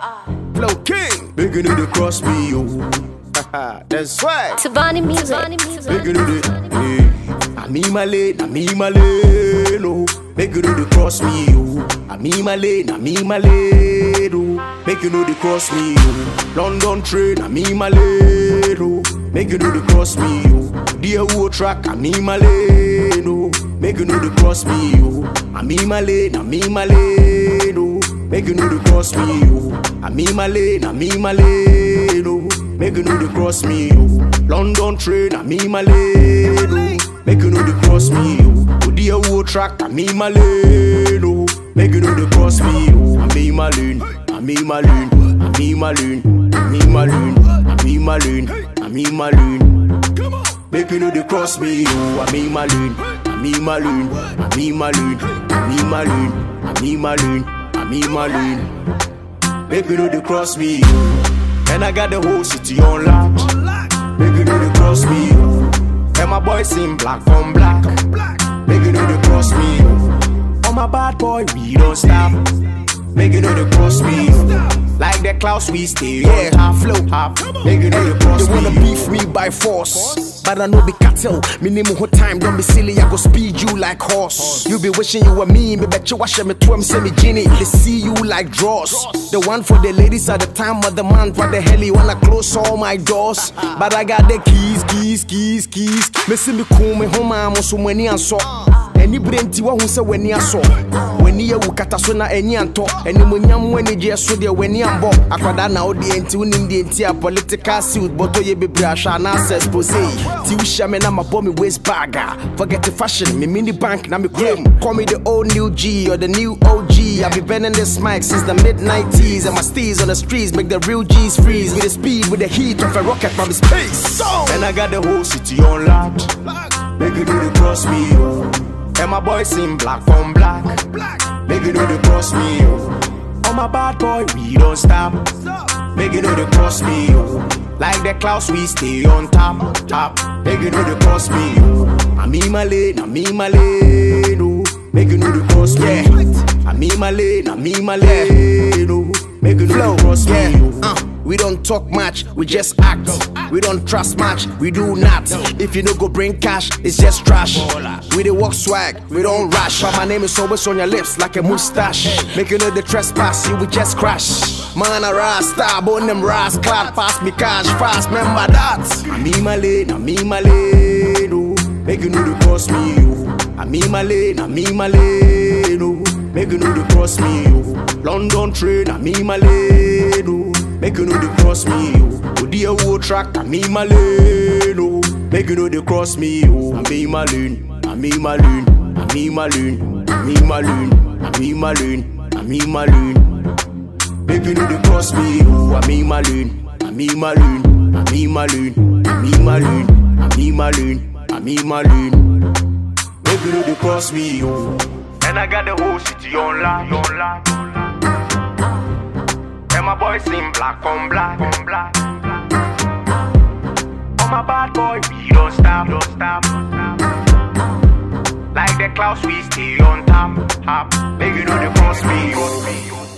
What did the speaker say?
Flow King, bigger than the cross me, yo. That's right. Tabani music. Bigger than the, I me my lane, no. Make you know the cross me, yo. I me my lane, oh. Make you know the cross me, yo. London train, I me my lane, oh. Make you know the cross me, yo. Dear who track, I me my lane, oh. Make you know the cross me, yo. I me my lane, oh. Make you know the cross me, yo. I me my lane, oh. Make you know the cross me, yo. London train, I me my lane, oh. Make you know the cross me, yo. Dear who track, I me my lane, oh. Make you know the cross me, yo. I me my lane, I me my lane, I me my lane, I me my lane, I me my lane, I me my lane. Make you know the cross me, yo. I me my lane, I me my lane, I me my lane, I me my lane, I me my lane, I me my lane. Make you know the cross me, yo. And I got the whole city on lock. Make you know the cross me, yo. And my boys sing black on black. Make you know the cross me, yo. Oh my bad boy, we don't stop. Make you know the cross me, yo. Like the clouds we stay on top, flow hop. Make you know the cross me. They wanna beef me by force, but I know be cattle. Minimum whole time, don't be silly, I go speed you like horse. You be wishing you were me, me bet you wash me twem, say me genie. They see you like draws. The one for the ladies at the time of the month. What the hell you wanna close all my doors? But I got the keys. Me see me cool, me home, I'm so many and so. Any brain tea who say when you saw. When you katasona any anto, and munyam when you just so there when you ambo. Aquada now the entune in the entire political suit, but you be brush and access pose. Tiwisha me na my bomb waist bagger. Forget the fashion, me mini bank, na me claim. Call me the old new G or the new OG. I've been bending this mic since the mid-90s, and my steez on the streets make the real G's freeze. With the speed, with the heat of a rocket from space. And I got the whole city on lock. Make you do the cross me, yo. And my boys sing black on black. Make you know the cross me, yo. Oh my bad boy, we don't stop. Make you know the cross me, yo. Like the clouds, we stay on top. Make you know the cross me, yo. I me my lane, oh. Make you know the cross me, yo. I me my lane, oh. Make you know the cross me, yo. We don't talk much, we just act. We don't trust much, we do not. If you no go bring cash, it's just trash. We dey walk swag, we don't rush. But my name is always on your lips like a mustache. Make you know the trespass, you will just crash. Man a rasta, bone them ras, clad pass me cash fast, remember that. I me my lane, oh. Make you know the cross me, yo. I me my lane, oh. Make you know the cross me, yo. London train, I me my lane, oh. Make you know the cross me, yo. Dear who track, I me my lane, oh. Make you know the cross me, yo. I me my lane, I me my lane, I me my lane, I me my lane, I me my lane, I me my lane. Make you know the cross me, yo. I me my lane, I me my lane, I me my lane, I me my lane, I me my lane, I me my lane. Make you know the cross me, yo. And I got the whole city on lock. And my boys sing black on black. Oh my bad boy, we don't stop. Like the clouds, we stay on top. Make you know the cross me.